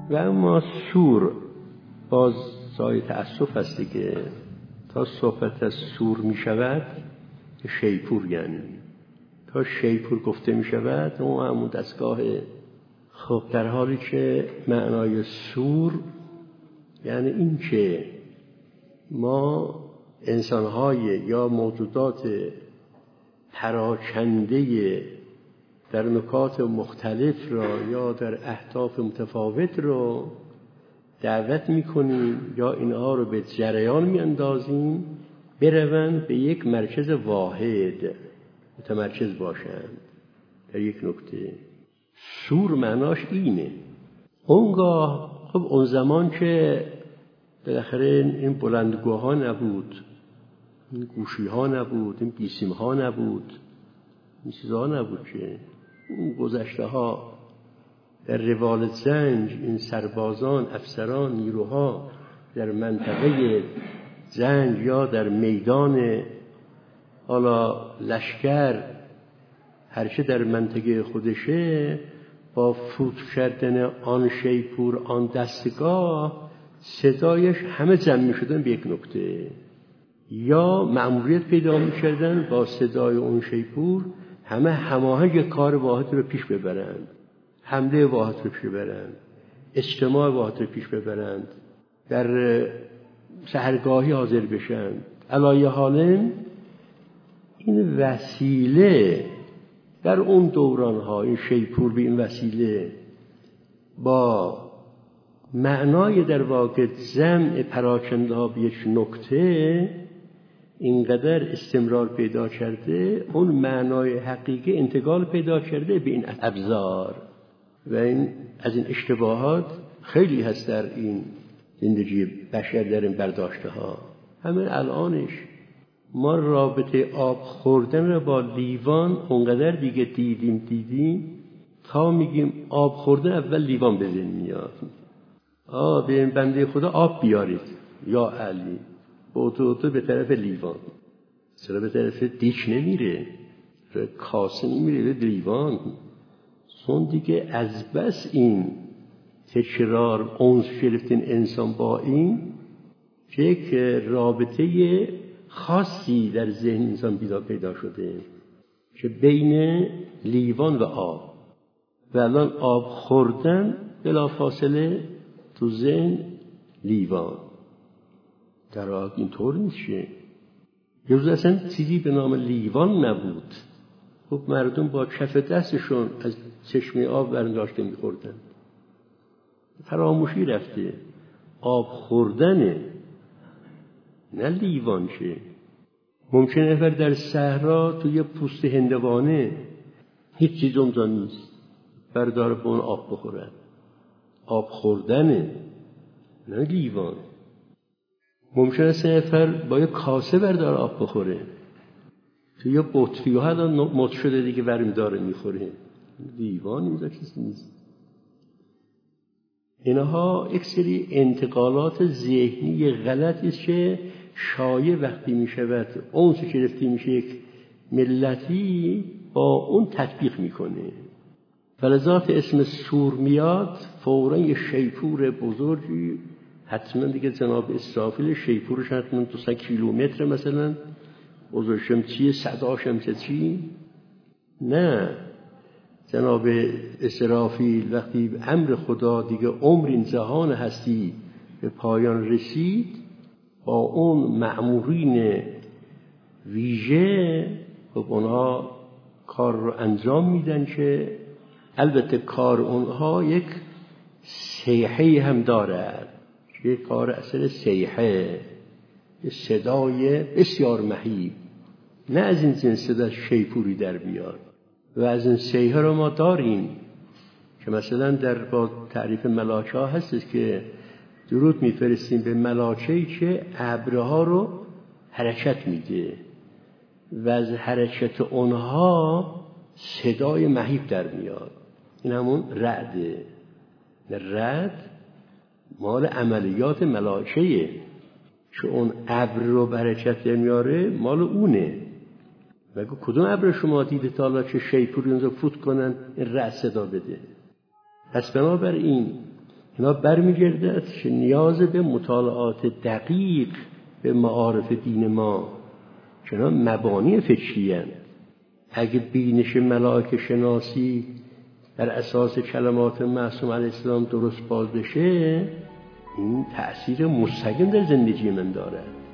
و اما سور باز سای تأسف هستی که تا صحبت از سور می شود شیپور، یعنی تا شیپور گفته می شود اون همون دستگاه. خب در حالی که معنای سور یعنی این که ما انسان‌های یا موجودات پراکنده در نکات مختلف را یا در اهداف متفاوت را دعوت می‌کنیم یا اینها رو به جریان می‌اندازیم بروند به یک مرکز واحد متمرکز باشند در یک نکته. سور معناش اینه. اونگاه خب اون زمان که بالاخره این بلندگوها نبود، این گوشی‌ها نبود، این بیسیم‌ها نبود، این چیزها نبود که اون گذشته‌ها در روال زنج این سربازان، افسران، نیروها در منطقه زنج یا در میدان حالا لشکر هرچه در منطقه خودشه با فوت کردن آن شیپور آن دستگاه صدایش همه جمع می شدن به یک نکته یا مأموریت پیدا می کردن با صدای اون شیپور همه هماهنگ کار واحد رو پیش ببرند، حمله واحد رو پیش ببرند، اجتماع واحد رو پیش ببرند، در سحرگاهی حاضر بشن. علایه حال این وسیله در اون دورانها این شیپور به این وسیله با معنای در واقع جمع پراکنده ها به یک نکته اینقدر استمرار پیدا کرده، اون معنای حقیقی انتقال پیدا کرده به این ابزار و این از این اشتباهات خیلی هست در این زندگی بشر در این برداشته ها. همین الانش ما رابطه آب خوردن رو با لیوان اونقدر دیگه دیدیم تا میگیم آب خوردن اول لیوان به ذهن میاد. به این بنده خدا آب بیارید یا علی تو به طرف لیوان، چرا به طرف دیچ نمیره، به کاسه نمیره، به لیوان. چون دیگه از بس این تکرار اونس گرفتن انسان با این که یک رابطه خاصی در ذهن انسان پیدا شده که بین لیوان و آب و الان آب خوردن بلافاصله تو ذهن لیوان. در واقع اینطور نیست. یه روز اصلا چیزی به نام لیوان نبود. خب مردم با کف دستشون از چشمه آب برداشته می‌خوردن. فراموشی رفته. آب خوردنه نه لیوان شه. ممکنه نفر در صحرا توی پوست هندوانه هیچ چیز اونجا نیست بردار به اون آب بخورن. آب خوردنه نه لیوان. ممکنه نفر با یه کاسه بردار آب بخوره توی بطری ها الان مد شده دیگه ورم داره میخوره. لیوان اینجا چیز نیست. اینها یک سری انتقالات ذهنی غلطی است که شایع وقتی می شود اون چه گرفته میشه یک ملتی با اون تطبیق میکنه. فلذات اسم سور میاد فوراً یه شیپور بزرگی حتما دیگه جناب اسرافیل شیپورش حتما 200 کیلومتر مثلا بزرگشم چیه صداشم چی؟ نه، جناب اسرافیل وقتی امر خدا دیگه عمر این جهان هستی به پایان رسید با اون مأمورین ویژه و اونها کار رو انجام میدن که البته کار اونها یک صیحه هم دارد، یک کار اصل صیحه، یک صدای بسیار مهیب، نه از این جنس صدا شیپوری در بیاد. و از این صیحه رو ما داریم که مثلا در با تعریف ملاچه ها هست که درود میفرستیم به ملاچه‌ای که ابرها رو حرکت میده و از حرکت اونها صدای مهیب در میاد. این همون رعده. رعد مال عملیات ملاچه‌ایه که اون ابر رو به حرکت در میاره، مال اونه. بگو کدوم ابر شما دیده تا حالا که شیپوری اونجا فوت کنن این رعد صدا بده؟ پس بنابراین اینا برمیگرده که نیاز به مطالعات دقیق به معارف دین ما که اینا مبانی فکری هستند. اگه بینش ملائکه شناسی در اساس کلمات معصوم علیه السلام درست باز بشه، این تأثیر مستقیم در زندگی من داره.